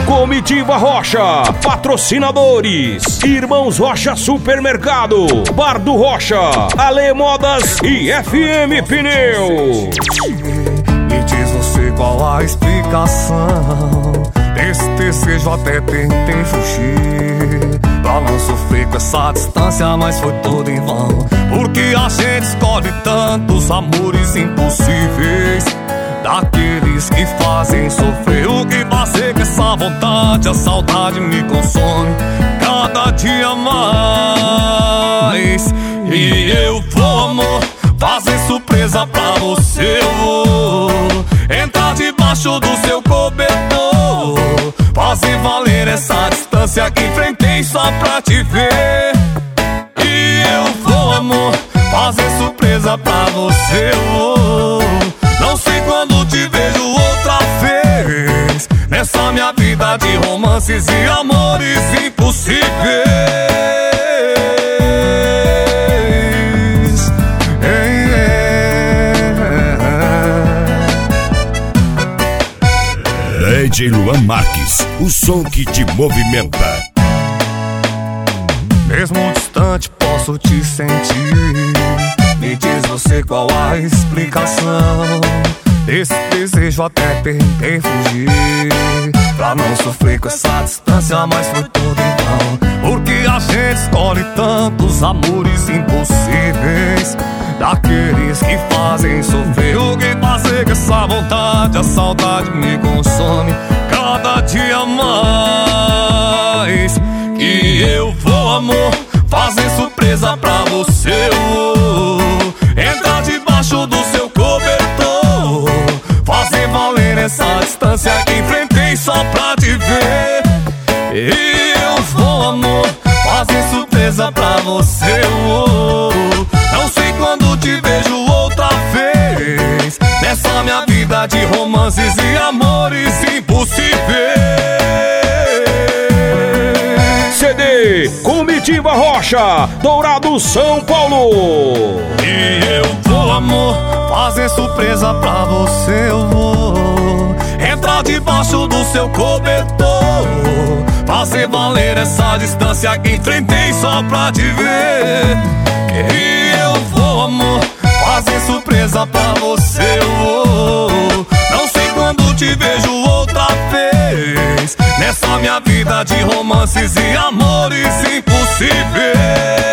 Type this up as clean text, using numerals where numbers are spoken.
Comitiva Rocha, patrocinadores: Irmãos Rocha Supermercado, Bar do Rocha, Ale Modas e FM Pneus. Me diz você qual a explicação desse desejo, até tentei fugir pra não sofrer com essa distância, mas foi tudo em vão. Porque a gente escolhe tantos amores impossíveis, daqueles que fazem sofrer. O que fazer com essa vontade? A saudade me consome cada dia mais. E eu vou, amor, fazer surpresa pra você. Eu vou entrar debaixo do seu cobertor, fazer valer essa distância que enfrentei só pra te ver. E eu vou, amor, fazer surpresa pra você. Eu vou, não sei quando te vejo outra vez nessa minha vida de romances e amores impossíveis. DJ Luan Marques, o som que te movimenta. Mesmo distante posso te sentir. Me diz você qual a explicação desse desejo, até tentei fugir pra não sofrer com essa distância, mas foi tudo em vão. Porque a gente escolhe tantos amores impossíveis, daqueles que fazem sofrer. O que fazer com essa vontade? A saudade me consome cada dia mais. E eu vou, amor, fazer surpresa pra você. Eu vou entrar debaixo do seu cobertor, fazer valer essa distância que enfrentei só pra te ver. E eu vou, amor, fazer surpresa pra você. Eu vou, não sei quando te vejo outra vez nessa minha vida de romances e amores impossíveis. CD Comitiva Rocha, Dourado, São Paulo. E eu vou, amor, fazer surpresa pra você. Eu vou entrar debaixo do seu cobertor, fazer valer essa distância que enfrentei só pra te ver. E eu vou, amor, fazer surpresa pra você. Eu vou, não sei quando te vejo outra vez nessa minha vida de romances e amores impossíveis.